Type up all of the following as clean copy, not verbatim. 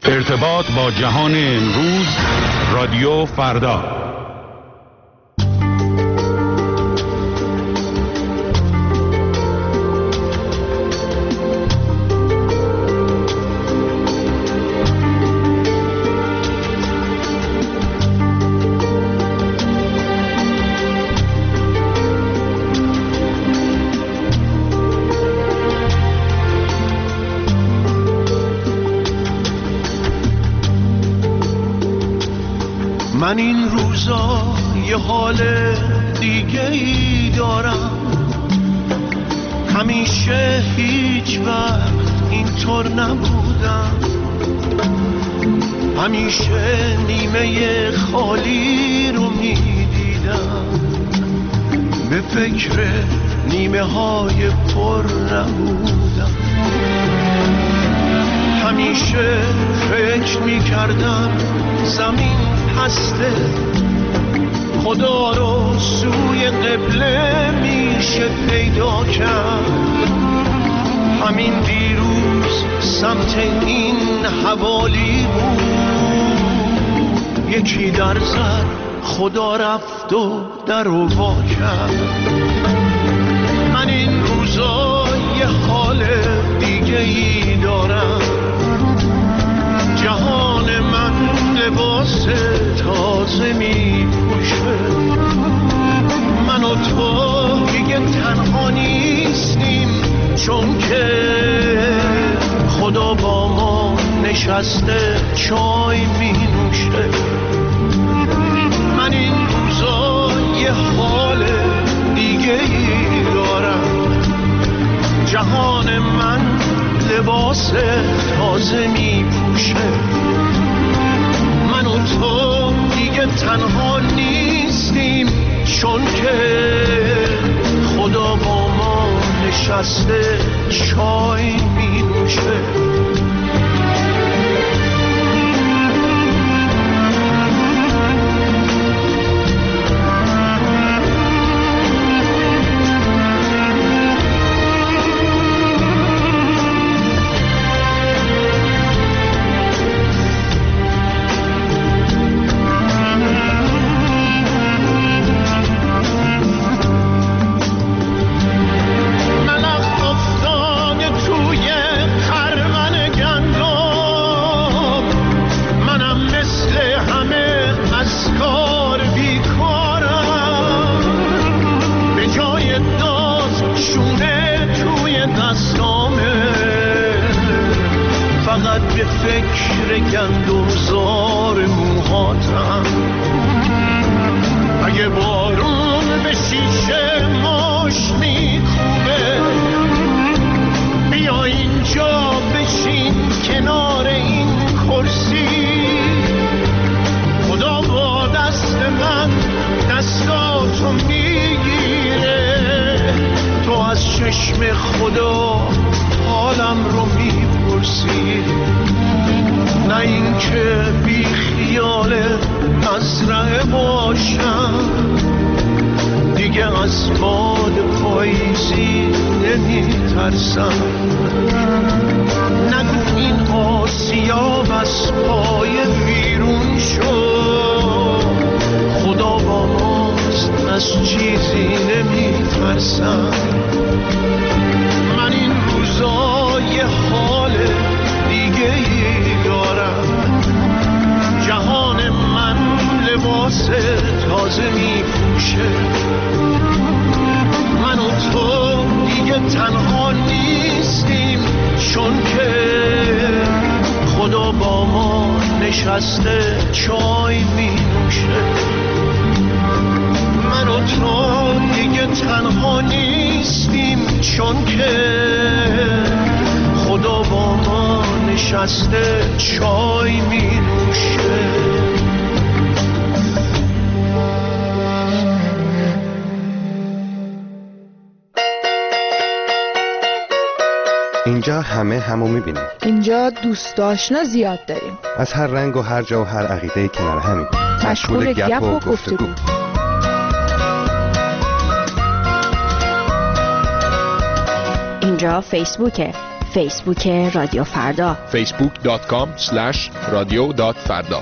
ارتباط با جهان امروز، رادیو فردا. من این روزا یه حال دیگه ای دارم، همیشه هیچ وقت اینطور نبودم، همیشه نیمه خالی رو میدیدم، به فکر نیمه های پر نبودم، همیشه فکر میکردم زمین هسته، خدا رو سوی قبله میشه پیدا کرد، همین دیروز سمت این حوالی بود، یکی در زد خدا رفت و در رو وا کرد. من این روزا یه حال دیگه ای دارم، جهان من لباس تازه می پوشه، من و تو دیگه تنها نیستیم، چون که خدا با ما نشسته چای می نوشه. من این روزا یه حال دیگه ای دارم، جهان من لباس تازه می پوشه، من و تو دیگه تنها نیستیم، چون که خدا با ما نشسته چای می نوشه. به فکر گندمزار موهاتم، اگه بارون به شیشه ماش میکوبه، بیا اینجا بشین کنار این کرسی، خدا با دست من دستاتو میگیره، تو از چشم خدا حالم رو میپرسی، نه این که بی خیال مزرعه باشم، دیگه از باد پاییزی نمی ترسم، نگو این آسیاب از پای بیرون شد، خدا با ماست از چیزی نمی ترسم. من این روزا یه حال دیگه ای دارم، جهان من لباس تازه می پوشه، من و تو دیگه تنها نیستیم، چون که خدا با ما نشسته چای می نوشه. من و تو دیگه تنها نیستیم، چون که خدا با ما نشسته چای می نوشه. اینجا همه همو میبینیم. اینجا دوست آشنا زیاد داریم، از هر رنگ و هر جا و هر عقیده کنار همیم، مشغول گپ و گفتگو. اینجا فیسبوکه، فیسبوک رادیو فردا facebook.com/radio.farda.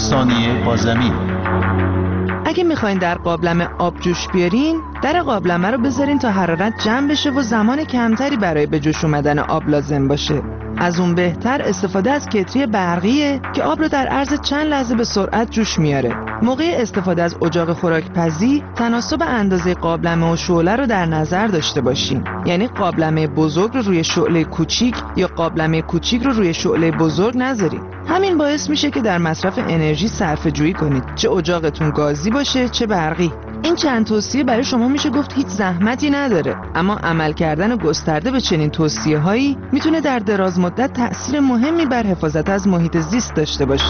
ثانیه با زمین. اگه میخواین در قابلمه آب جوش بیارین، در قابلمه رو بذارین تا حرارت جمع بشه و زمان کمتری برای به جوش اومدن آب لازم باشه. از اون بهتر استفاده از کتری برقیه که آب رو در عرض چند لحظه به سرعت جوش میاره. موقع استفاده از اجاق خوراکپزی تناسب اندازه قابلمه و شعله رو در نظر داشته باشین. یعنی قابلمه بزرگ رو روی شعله کوچیک یا قابلمه کوچیک رو روی شعله بزرگ نذارین. همین باعث میشه که در مصرف انرژی صرفه جویی کنید، چه اجاقتون گازی باشه چه برقی. این چند توصیه برای شما میشه گفت هیچ زحمتی نداره، اما عمل کردن گسترده به چنین توصیه هایی میتونه در دراز مدت تأثیر مهمی بر حفاظت از محیط زیست داشته باشه.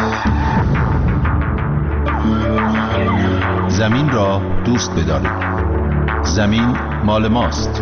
زمین را دوست بدارید. زمین مال ماست.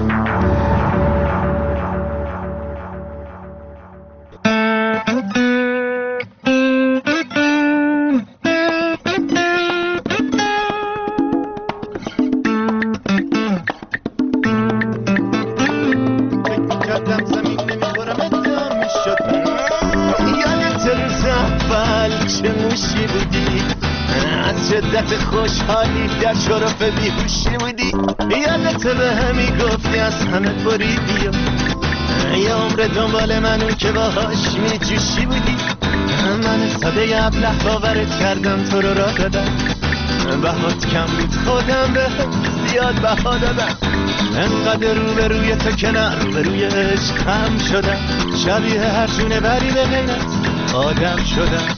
شدت خوشحالی در شرف بیهوشی بودی، یادت به همی گفتی از همه بریدی و یه عمر دنبال من اون که باهاش میجوشی بودی. من ساده ابله باورت کردم، تو رو راه دادم، بهات کم بود خودم به زیاد بها دادم. انقدر رو به روی تو کنار رو به روی عشقم شدم، شبیه هر جونه بری به غیرت آدم شدم.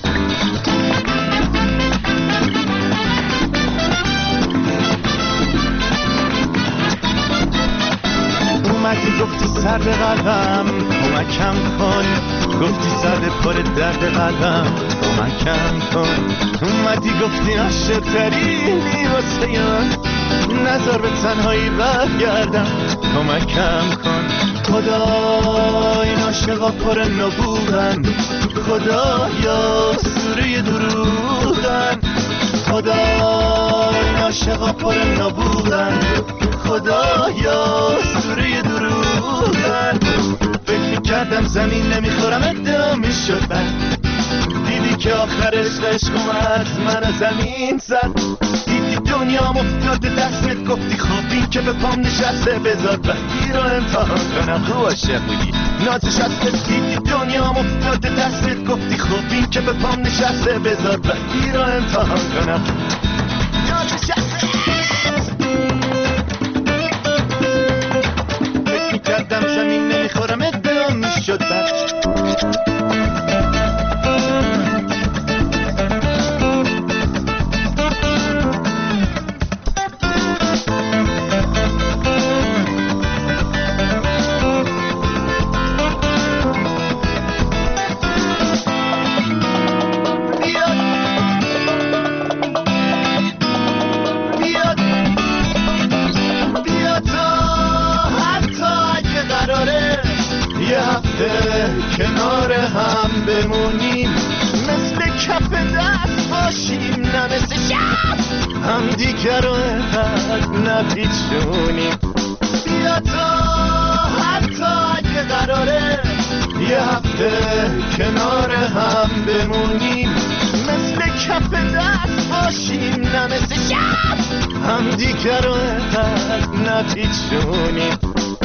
اومدی گفتی سرد قلبم کمکم کن، گفتی سرد پر درد قلبم کمکم کن. اومدی گفتی عاشق ترینی واسه من، نذار به تنهایی برگردم کمکم کن. خدا این عاشقا پر نبوغن، خدایا سوره دروغن. خدا این عاشقا پر نبوغن، خدایا سوره دروغن. فکر کردم زمین نمیخورم ادعا میشد بعد، دیدی که آخرش عشق اومد من زمین زد. دیدی دنیا افتاده دستت، گفتی خب این که به پام نشسته بذار وقتی رو امتحان کنم. تو عاشق بودی نازش هست. دیدی دنیا افتاده دستت، گفتی خب این که به پام نشسته بذار وقتی رو امتحان کنم. نازش هست. فکر کردم زمین نمیخورم ادعا میشد بعد. کنار هم بمونیم، مثل کف دست باشیم، نه مثل شب هم دیگر رو اینقدر نپیچونیم. بیا تا حتی اگه قراره یه هفته کنار هم بمونیم، مثل کف دست باشیم، نه مثل شب هم دیگر رو اینقدر نپیچونیم.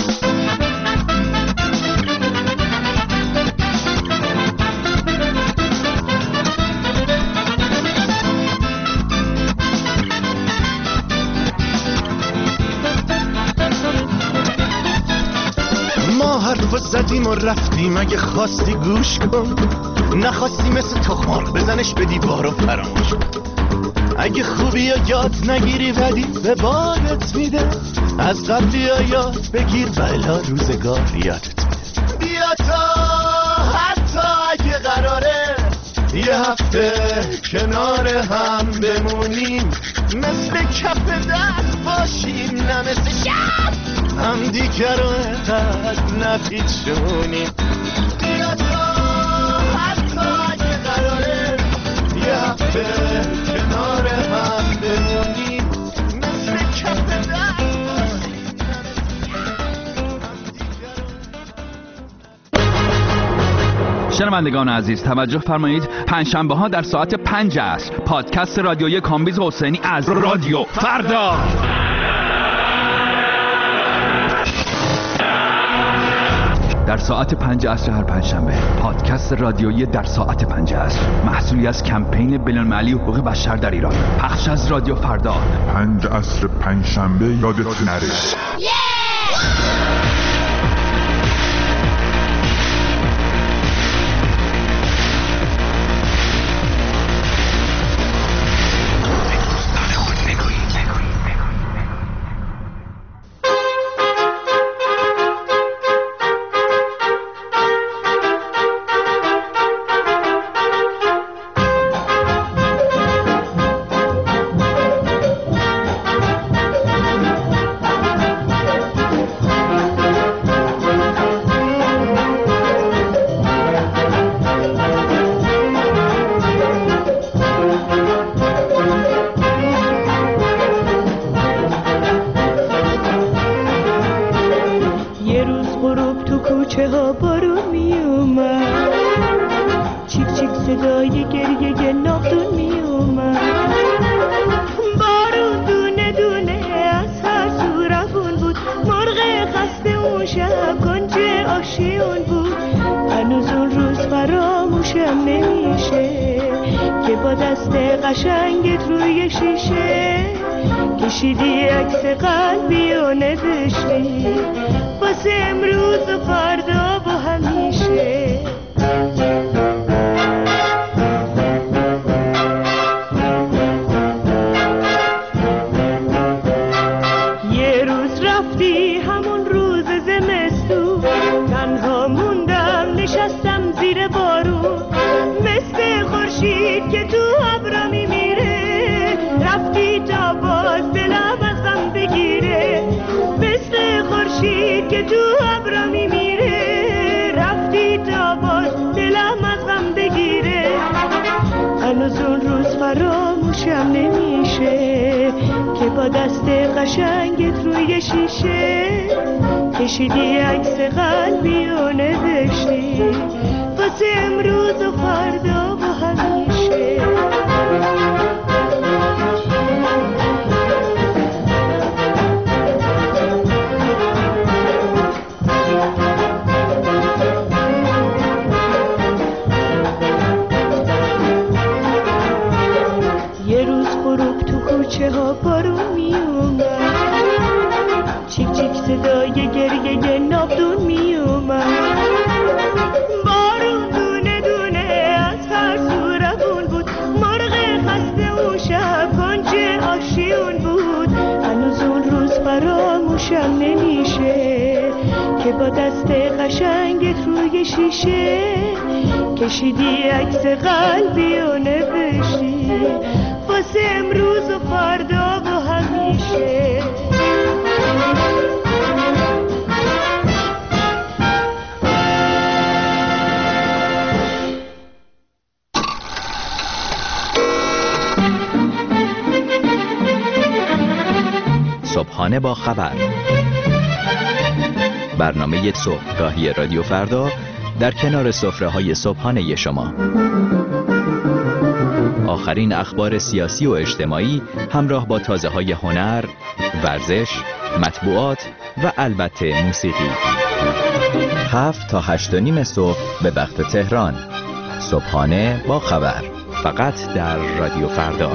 حرف زدیم و رفتیم، اگه خواستی گوش کن، نخواستی مثل تخمار بزنش به دیوار و فراموش کن. اگه خوبی یا یاد نگیری بدی به بادت میده، از قبلی یا یاد بگیر بلا روزگار یادت میده. بیا تا حتی اگه قراره یه هفته کنار هم بمونیم، مثل کف دست باشیم، نه مثل شب هم دیگر رو اینقدر نپیچونیم. بیا تا حتی اگه قراره یه هفته کنار هم بمونیم، مثل کف دست باشیم، شنوندگان عزیز توجه فرمایید، پنجشنبه ها در ساعت 5 عصر پادکست رادیویی کامبیز حسینی از رادیو فردا. در ساعت 5 عصر هر پنجشنبه پادکست رادیویی در ساعت 5 عصر، محصولی از کمپین بین‌المللی حقوق بشر در ایران، پخش از رادیو فردا. 5 عصر پنجشنبه یادت نره. کشیدی عکس قلبی و نوشتی واسه امروز و فردا و همیشه. یه روز غروب تو کوچه ها بارون می اومد، چیک چیک صدای گریه نابدون می اومد، بارون دونه دونه از هر سو روون بود، مرغ خسته اون شب کنج آشیون بود. هنوز اون روز فراموشم نمیشه که با دست قشنگت روی شیشه کشیدی عکس قلبی و نوشتی واسه امروز و فردا و همیشه. صبحانه با خبر، برنامه صبحگاهی رادیو فردا در کنار سفره‌های صبحانه شما. آخرین اخبار سیاسی و اجتماعی همراه با تازه‌های هنر، ورزش، مطبوعات و البته موسیقی. 7 تا 8:30 صبح به وقت تهران. صبحانه با خبر، فقط در رادیو فردا.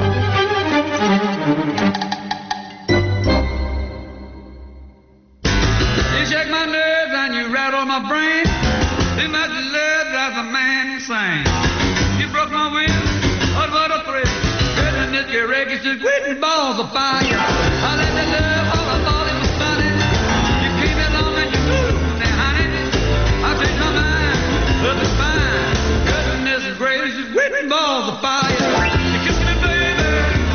Balls of fire. I let the love all I thought it was funny. You came along and you moved me, honey. I changed my mind, but it's fine. Goodness gracious, whipping balls of fire. You kissed me, baby.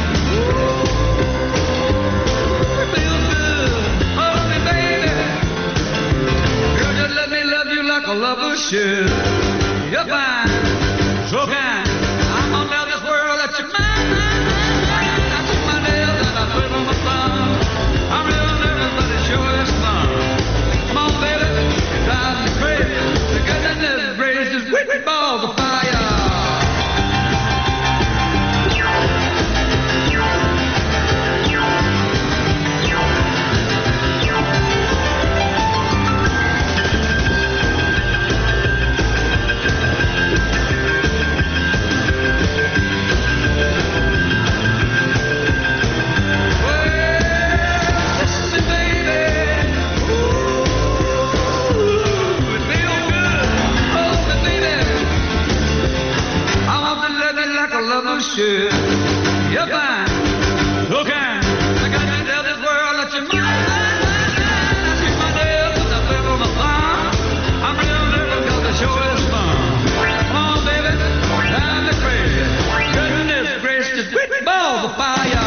Ooh, it feels good. Hold me, baby. Girl, just let me love you like a lover should. You're fine, so kind. I'm gonna tell this world that you're mine. I'm real nervous, but it sure is fun. Come on, baby, drive me crazy. The goodness gracious, whipping ball. should. You're fine, looking. I got to tell this world that you're mine. I keep my nails with the flip of my thumb. I'm real little 'cause the show is fun. Come on, baby, drive me crazy. Goodness gracious, quick balls of fire.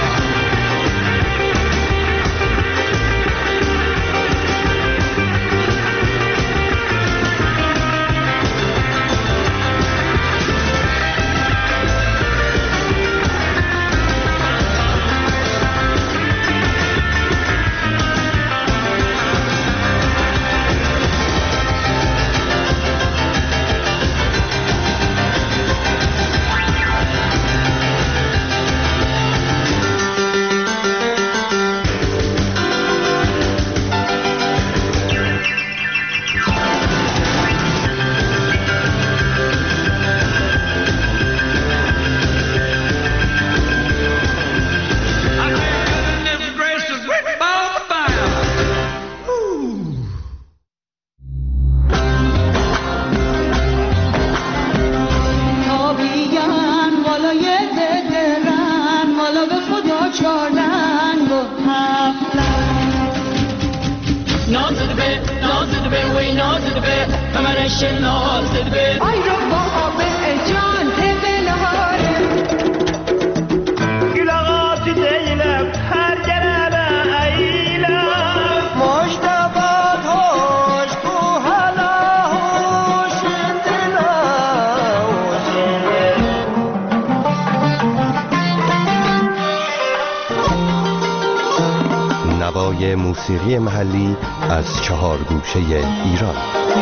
نوای موسیقی محلی از 4 گوشه ایران.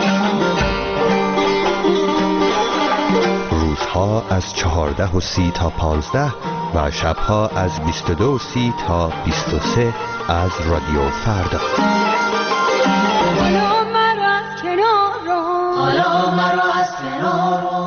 روزها از 14:30 تا 15 و شبها از 22:30 تا 23 از رادیو فردا. حالا مرا از کنار رو، حالا مرا از کنار رو.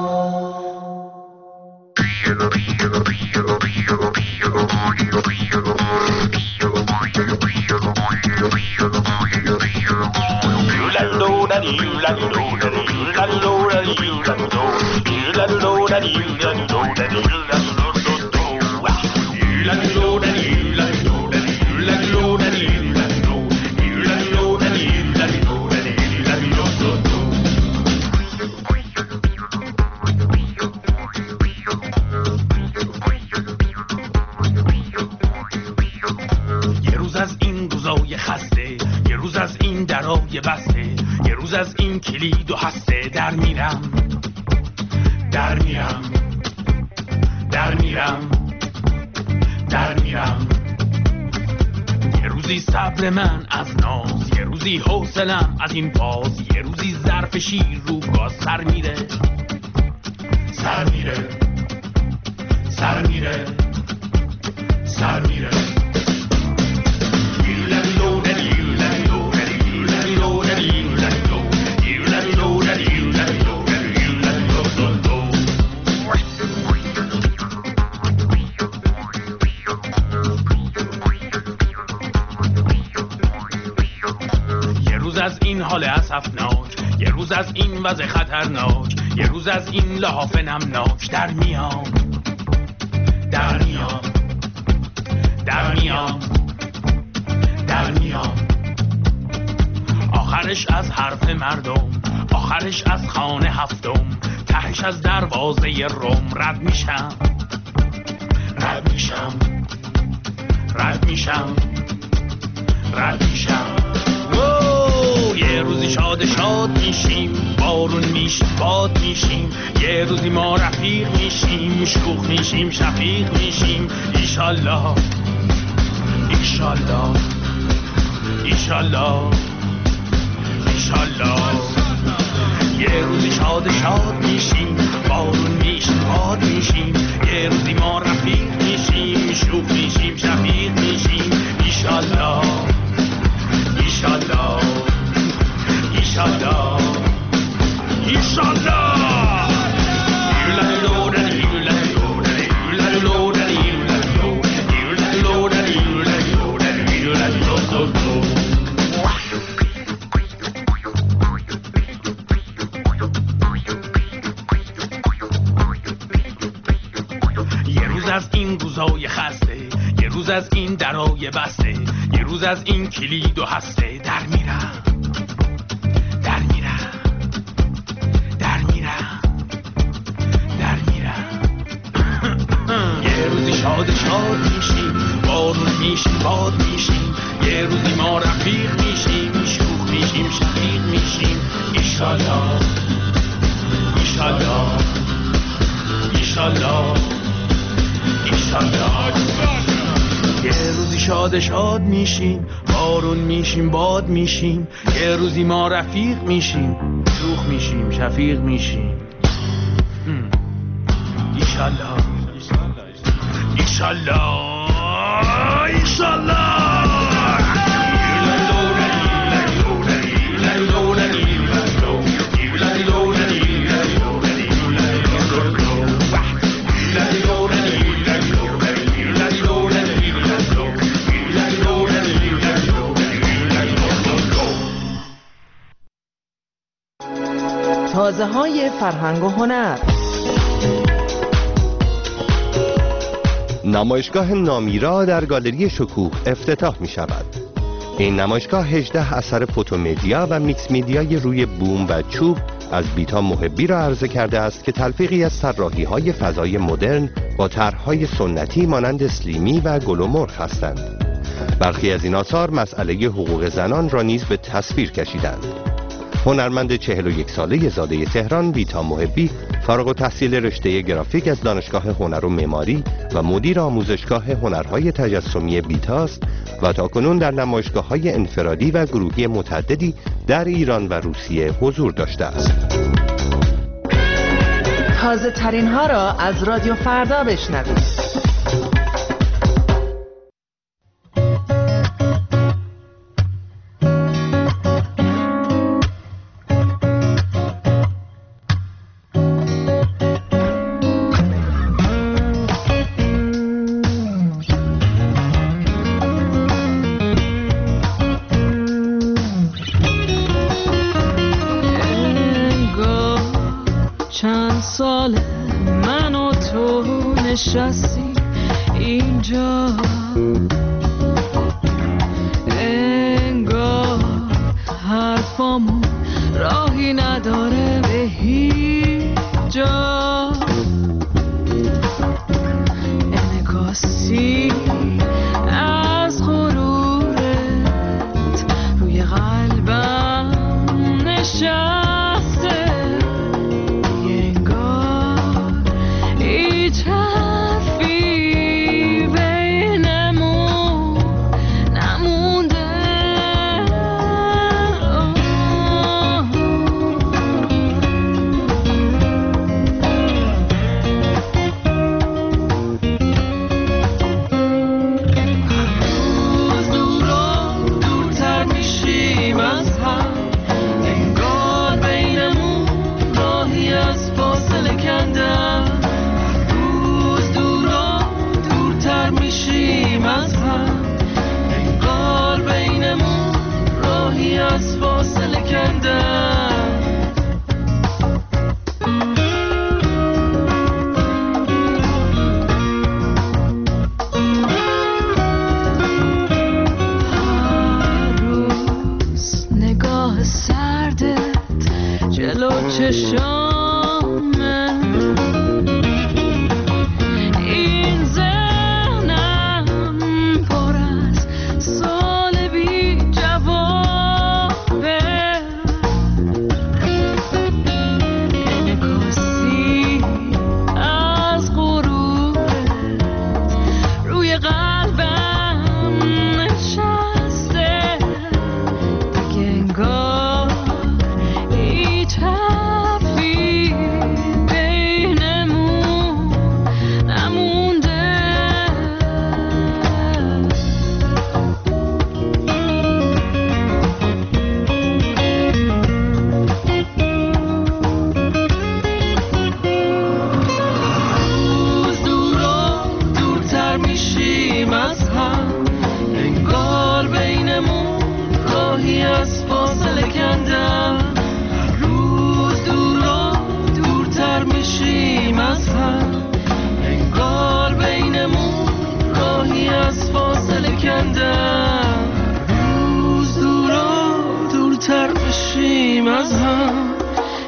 یه روز از این روزای خسته، یه روز از این درای بسته، یه روز از این کلید و هسته، در میرم در میرم در میرم در میرم. یه روزی صبر من از ناز، یه روزی حوصلم از این باز، یه روزی ظرف شیر رو گاز سر میره سر میره سر میره سر میره. یه روز از این حال اسفناک، یه روز از این وضع خطرناک، یه روز از این لحاف نمناک، در میام در میام در میام در میام. آخرش از حرف مردم، آخرش از خانه هفتم، تهش از دروازه روم رد میشم رد میشم رد میشم رد میشم. یه روزی شاد شاد میشیم، بارون میشیم باد میشیم، یه روزی ما رفیق میشیم، شوخ میشیم شفیق میشیم. ایشالله ایشالله ایشالله ایشالله. یه روزی شاد شاد میشیم، بارون میشیم باد میشیم، یه روزی ما رفیق میشیم، شوخ میشیم شفیق میشیم. ایشالله ایشالله ایشالله ایشالله. روز از این درای بسته، یه روز از این کلید و هسته. در میرم در میرم در میرم در میرم. یه روزی شاد میشیم، بارون میشیم، باد میشیم. یه روزی ما رفیق میشیم، شوخ میشیم، شفیق میشیم. ایشالله ایشالله ایشالله ایشالله. یه روزی شاد میشیم، بارون میشیم، باد میشیم. یه روزی ما رفیق میشیم، شوخ میشیم، شفیق میشیم. ایشالله ایشالله ایشالله. تازه های فرهنگ و هنر. نمایشگاه نامیرا در گالری شکوه افتتاح می شود. این نمایشگاه 18 اثر فوتومدیا و میکس میدیای روی بوم و چوب از بیتا محبی را عرضه کرده است که تلفیقی از طراحی های فضای مدرن با طرح‌های سنتی مانند اسلیمی و گل و مرغ هستند. برخی از این آثار مسئله حقوق زنان را نیز به تصویر کشیدند. هنرمند 41 ساله زاده تهران بیتا محبی، فارغ التحصیل رشته گرافیک از دانشگاه هنر و معماری و مدیر آموزشگاه هنرهای تجسمی بیتاست و تاکنون در نمایشگاه‌های انفرادی و گروهی متعددی در ایران و روسیه حضور داشته است. تازه ترین ها را از رادیو فردا بشنوید. نشستی اینجا، انگار حرفامون راهی نداره به هیچ جا. انعکاسی از غرورت روی قلبم نشسته، انگار هیچ حرفی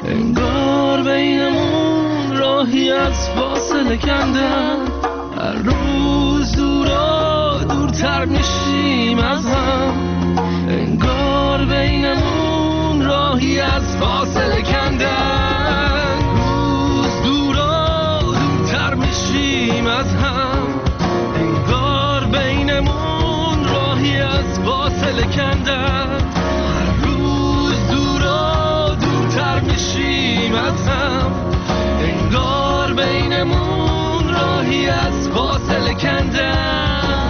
انگار بینمون راهی از فاصله کندن، هر روز دورا دورتر میشیم از هم. انگار بینمون راهی از فاصله کندن، روز دورا دورتر میشیم از هم. انگار بینمون راهی از فاصله کندن، هر روز دورا دورتر میشیم از هم. انگار بینمون راهی از فاصله کندن.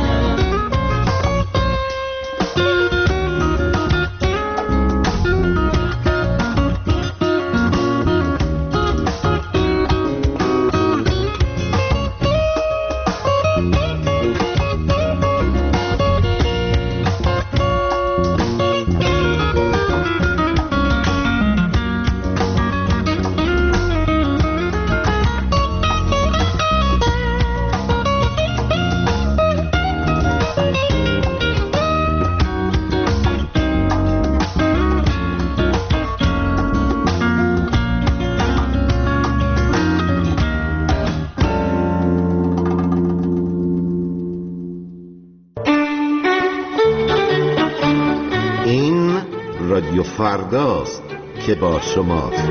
رادیو فرداست که با شماست.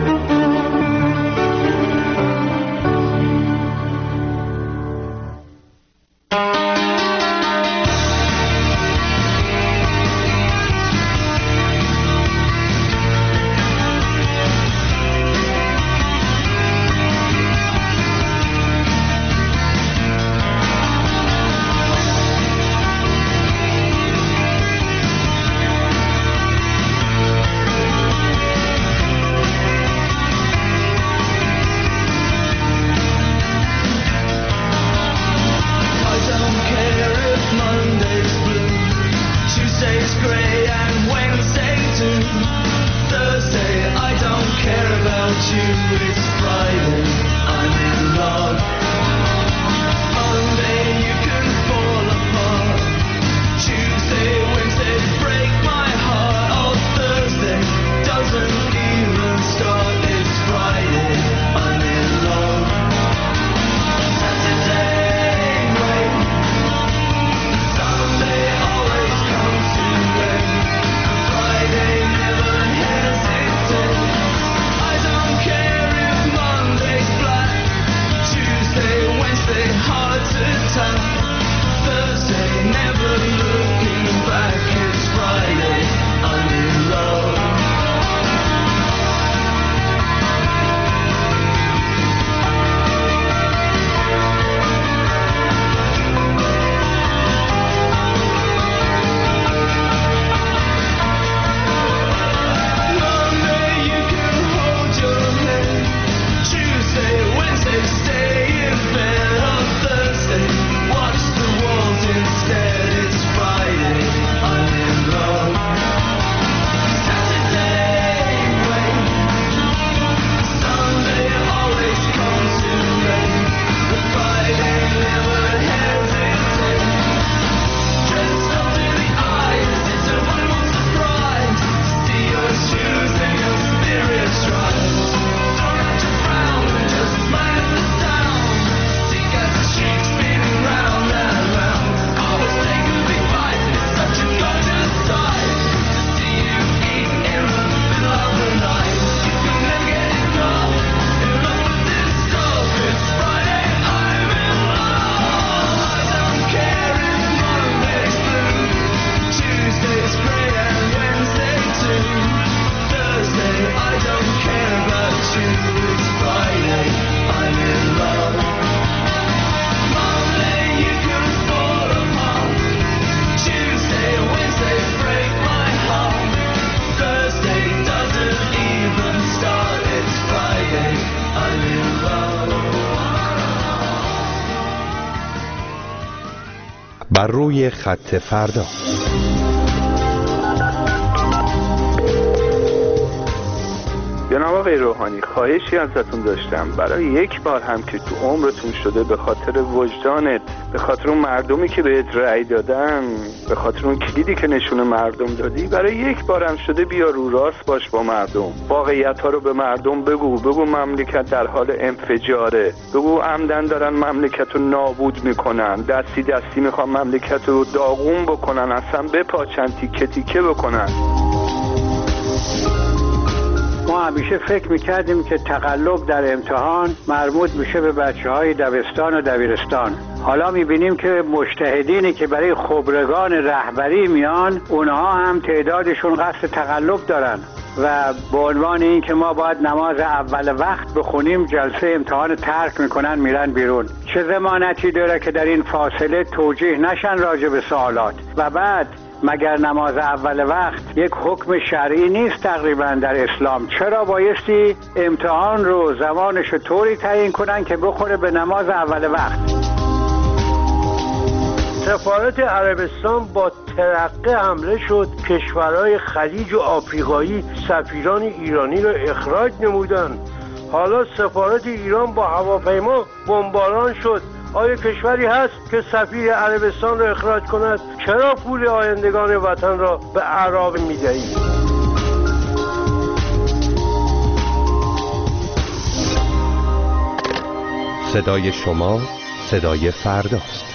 بر روی خط فردا. جناب آقای روحانی، خواهشی ازتون داشتم برای یک بار هم که تو عمرتون شده به خاطر وجدانت، به خاطر اون مردمی که بهت رأی دادن، به خاطر اون کلیدی که نشون مردم دادی، برای یک بار هم شده بیا رو راست باش با مردم، واقعیت ها رو به مردم بگو مملکت در حال انفجاره، بگو عمدن دارن مملکت رو نابود میکنن، دستی میخوان مملکت رو داغون بکنن، اصلا بپاچن، تیکه تیکه بکنن. ما همیشه فکر میکردیم که تقلب در امتحان مربوط میشه به بچه‌های دبستان و دبیرستان. حالا میبینیم که مجتهدینی که برای خبرگان رهبری میان، اونها هم تعدادشون قصد تقلب دارن و به عنوان این که ما باید نماز اول وقت بخونیم، جلسه امتحان ترک میکنن، میرن بیرون. چه ضمانتی داره که در این فاصله توجیه نشن راجع به سوالات؟ و بعد مگر نماز اول وقت یک حکم شرعی نیست تقریبا در اسلام؟ چرا بایستی امتحان رو زمانش رو طوری تعیین کنن که بخوره به نماز اول وقت؟ سفارت عربستان با ترقه حمله شد، کشورهای خلیج و آفریقایی سفیران ایرانی را اخراج نمودند. حالا سفارت ایران با هواپیما بمباران شد. آیا کشوری هست که سفیر عربستان را اخراج کند؟ چرا پول آیندگان وطن را به اعراب می‌دهید؟ صدای شما صدای فرداست.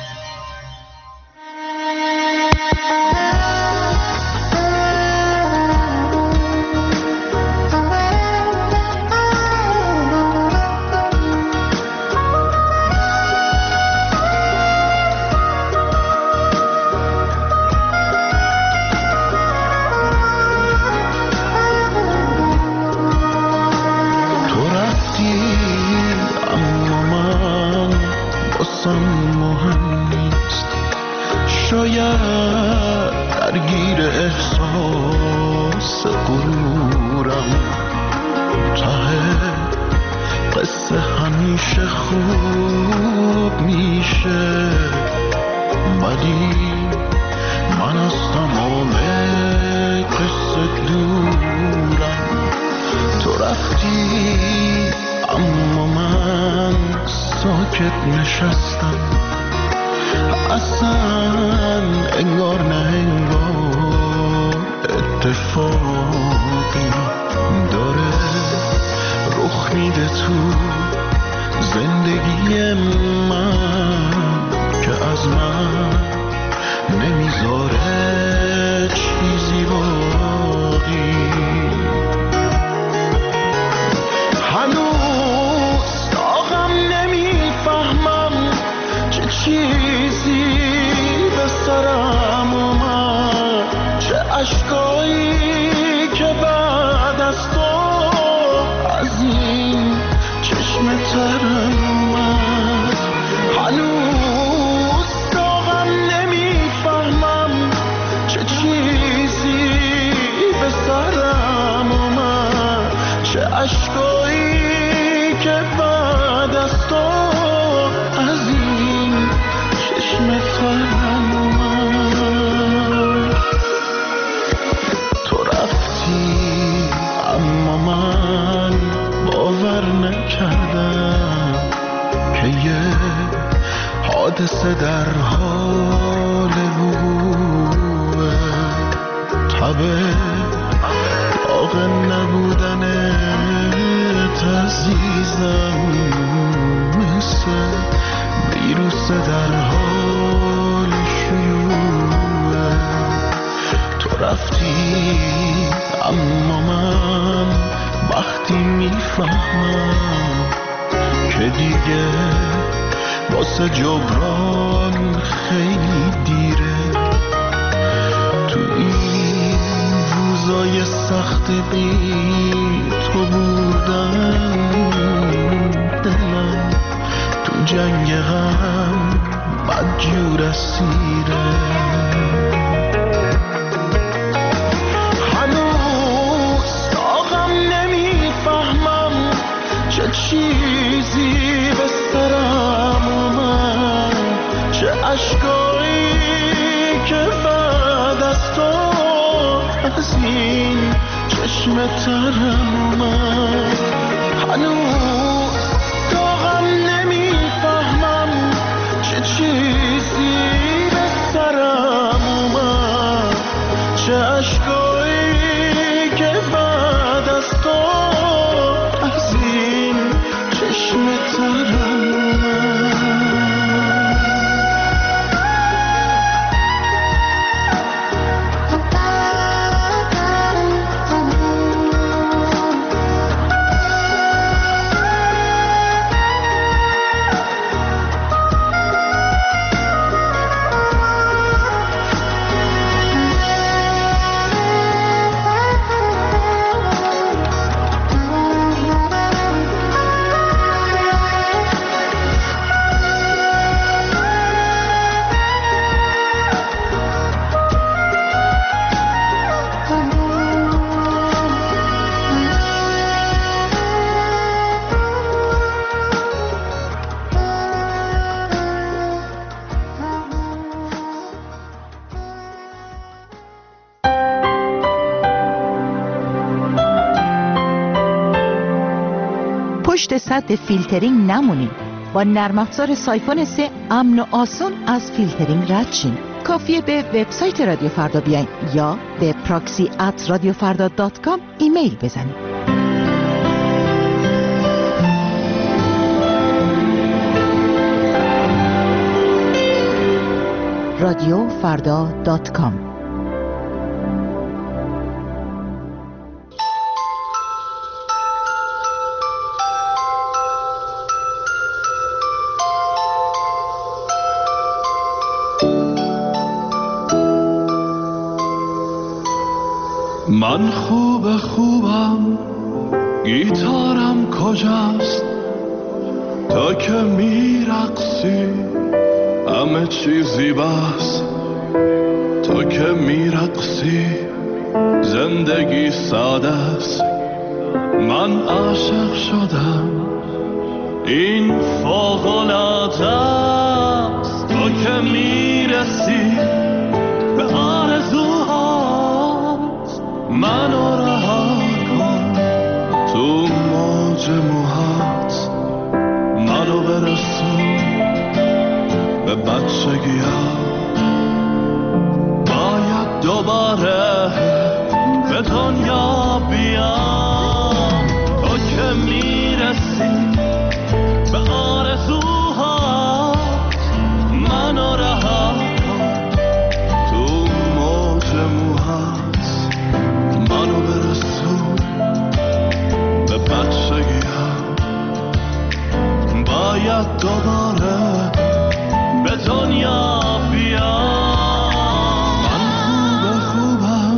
در حال وقوع تبه آق نبودن عزیزم، مثل ویروس در حال شیوع. تو رفتی اما من وقتی میفهمم که دیگه واسه جبران خیلی دیره. تو این روزای سخت بی تو بودم، دلم تو جنگ غم بدجور اسیره. هنوز داغم نمیفهمم چه چیزی به سرم اومد، چه عشقایی که بعد از تو از این چشم ترم اومد. پشت سد فیلترینگ نمونید. با نرم افزار سایفون 3 امن و آسون از فیلترینگ رد شین. کافیه به وبسایت رادیو فردا بیاین یا به proxy@radiofarda.com ایمیل بزنید. radiofarda.com. من خوبم گیتارم کجاست؟ تا که میرقصی همه چیزی بس. تا که میرقصی زندگی ساده است. من عاشق شدم این فوق‌العاده است. تا که میرسی به آرزوهات منو رها کن تو موج موهات. منو برسون به بچگی‌ها. باید دوباره به دنیا بیام. تو که میرسی به آرزوهات منو رها کن تو موج موهات. منو برسون به بچگی‌ها. باید دوباره به دنیا بیام. من خوبم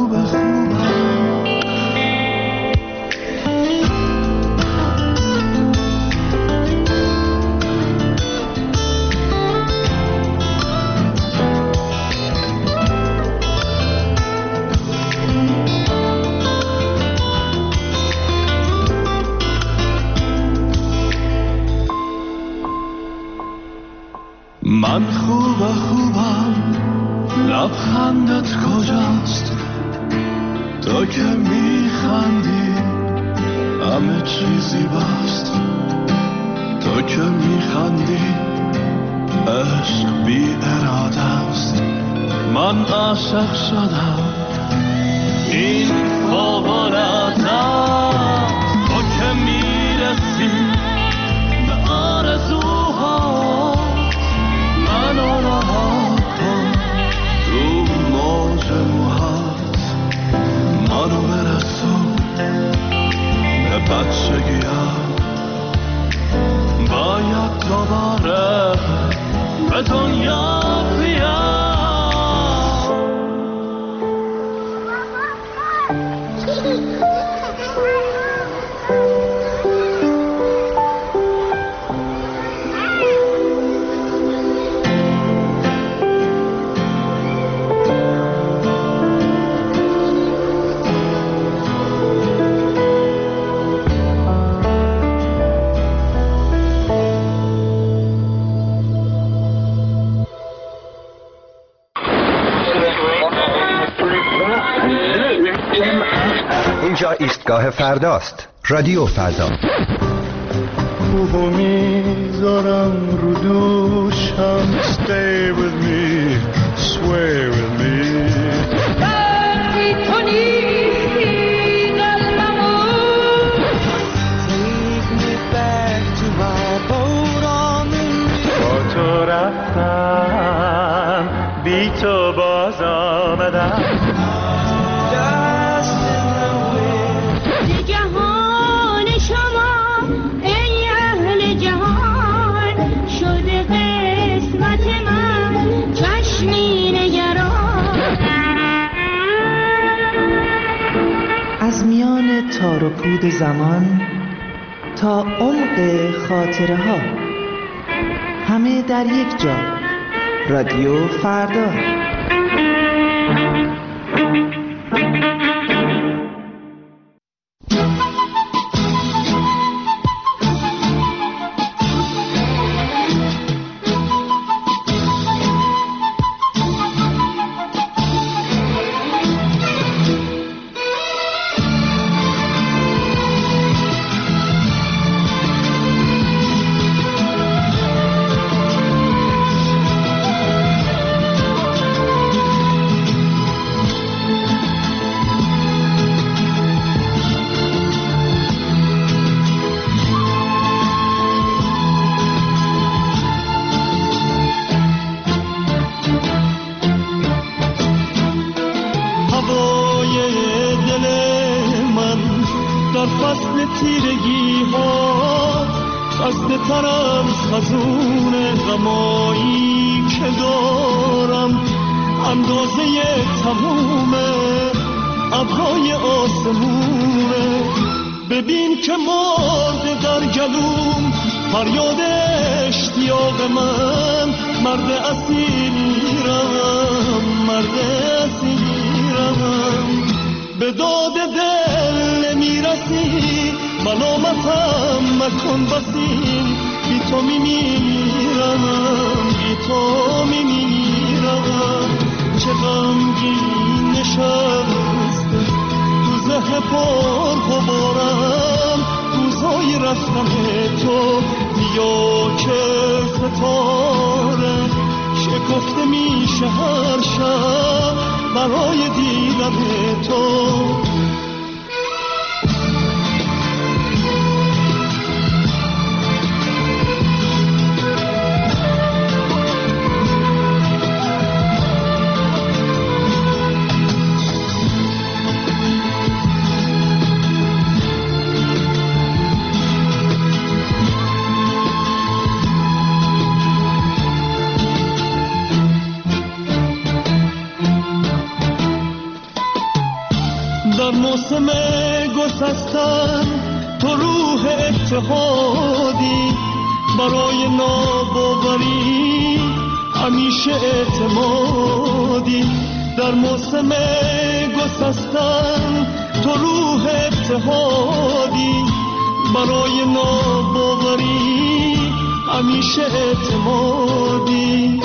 من خوبم. لبخندت کجاست؟ تو که میخندی همه چیزی بست. تو که میخندی عشق بی اراده است. من عاشق شدم این فوق‌العاده است. تو که میرسی به آرزوهات منو رها کن تو موج موهات. منو برسون به بچگی‌ام. باید دوباره به دنیا بیام. اینجا ایستگاه فرداست. رادیو فردا. خوبو میذارم رو دوشم. Stay with me, sway with me. بردی تو نیستی قلبمو. Take me back to my boat on the river. با تو رفتم بی تو باز آمدم. از میان تار و پود زمان تا عمق خاطره ها، همه در یک جا. رادیو فردا. فصل تیرگی ها خسته تر از خزون غمایی که دارم، اندازه تموم ابرهای آسمونه. ببین که مرد در گلوم فریاد اشتیاق من، مرد اسیرم، مرد اسیرم. به داد دل نمیرسی، ملامتم مکن بسی، بی تو میمیرم، بی تو میمیرم. چه غمگین نشسته تو ذهن پر غبارم، روزای رفتن تو بیا که ستاره شکفته میشه هر شب برای دیدن تو. در موسم گسستن تو روح اتحادی، برای ناباوری همیشه اعتمادی. در موسم گسستن تو روح اتحادی، برای ناباوری همیشه اعتمادی.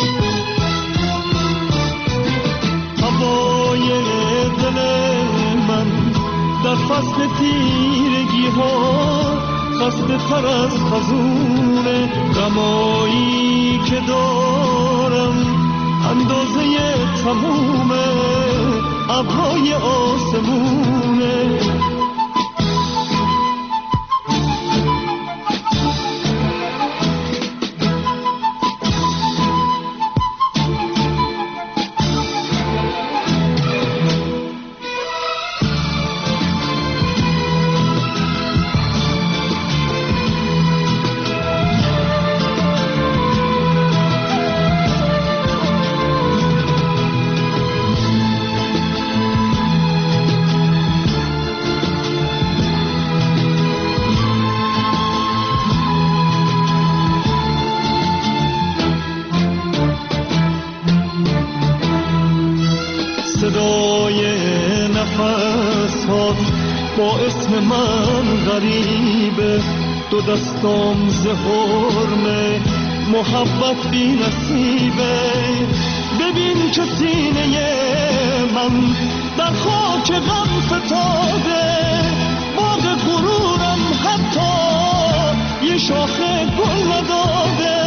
هوای دل من در فصل تیرگی ها خسته تر از خزون غمایی که دارم، اندازه تموم ابرهای آسمونه. صدای نفس ها با اسم من غریبه، دو دستام زهرمه محبت بی نصیبه. ببین که سینه من در خاک غم فتاده، باغ غرورم حتی یه شاخه گل نداده.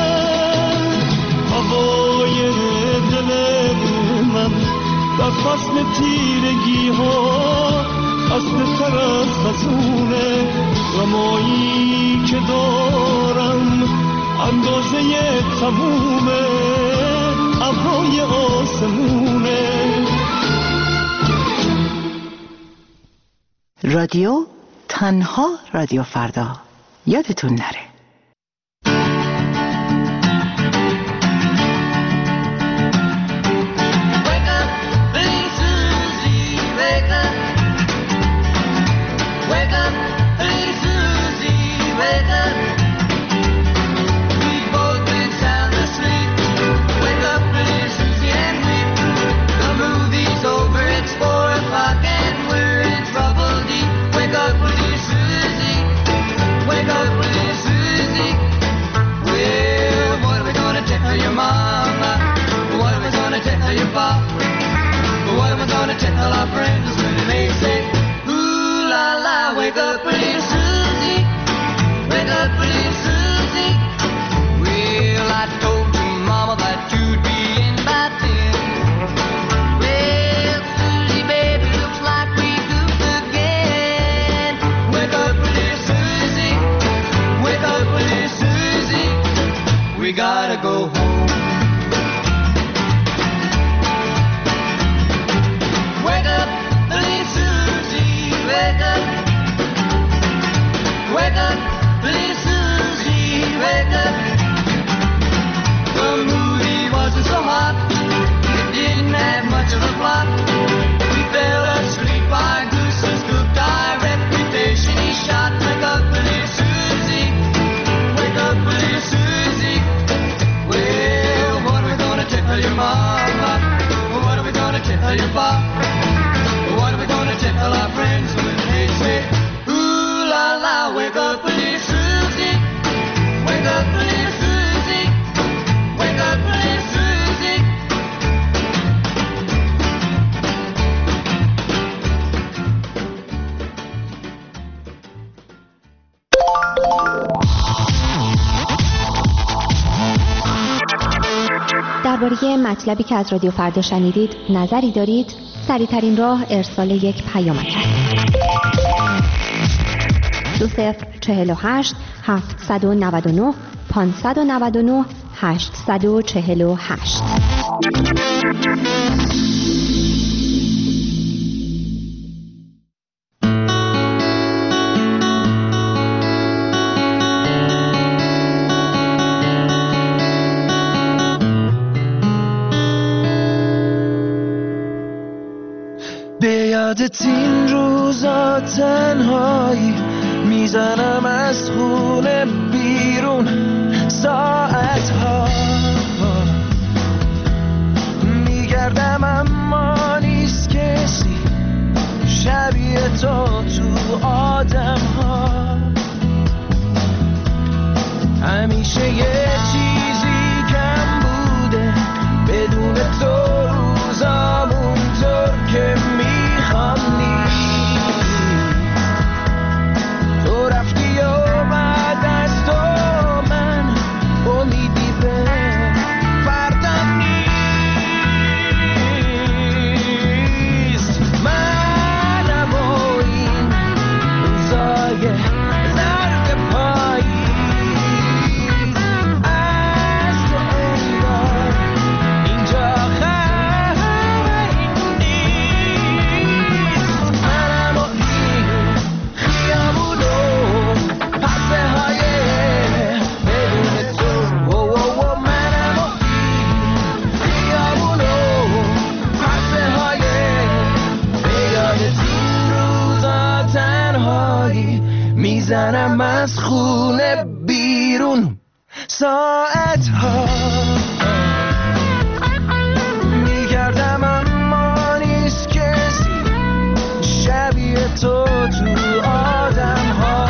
هوای دل من در فصل تیرگی ها خسته تر از خزون غمایی که دارم، اندازه تموم ابرهای آسمونه. رادیو تنها رادیو فردا، یادتون نره. Tell our friends when they say, ooh la la, wake up pretty Susie, wake up pretty Susie. Well, I told your mama that you'd be in by 10. Well, Susie, baby, looks like we goofed again. Wake up pretty Susie, wake up pretty Susie. We gotta go home. pot. We fell asleep by Goose's cooked our reputation he shot. Wake up, little Susie. Wake up, little Susie. Well, what are we gonna tell your mama? What are we gonna tell your pop? What are we gonna tell our friends when they say, ooh la la, wake up, little Susie. Wake up, little Susie. Wake up, little Susie. درباره مطلبی که از رادیو فردا شنیدید نظری دارید؟ سریع‌ترین راه ارسال یک پیامک است. 2048 799 599 848. یادت این روزا تنهایی میزنم از خونه بیرون ساعتها میگردم اما نیست کسی شبیه تو آدم ها همیشه یه چیزی کم بوده بدون تو روزامون طور که میخوام تو رفتی و بعد از تو من امیدی به فردم نیست منم و این روزای زرد پایی از تو انگار اینجا خبری نیست منم و این خیابونو پسه های بدون تو منم و این خیابونو پسه های بیاد این روزا تنهایی میزنم از خونه بیرون ساعت ها میگردم اما نیست کسی شبیه تو آدم ها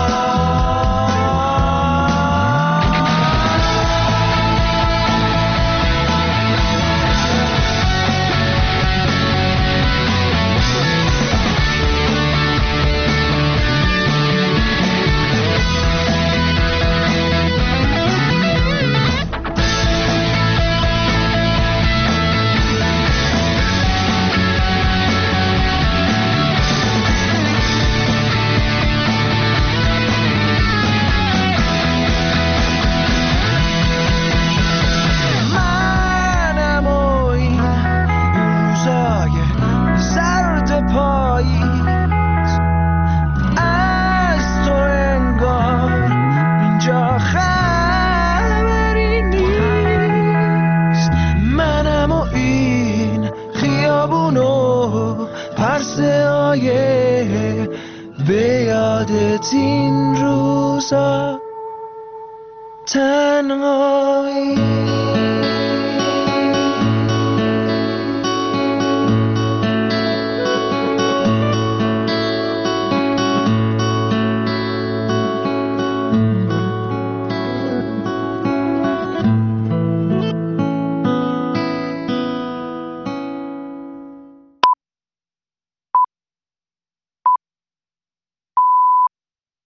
منم و این روزای زرد پاییز از تو انگار اینجا خبری نیست منم و این خیابونو پرسه های به یادت این روزا تنهایی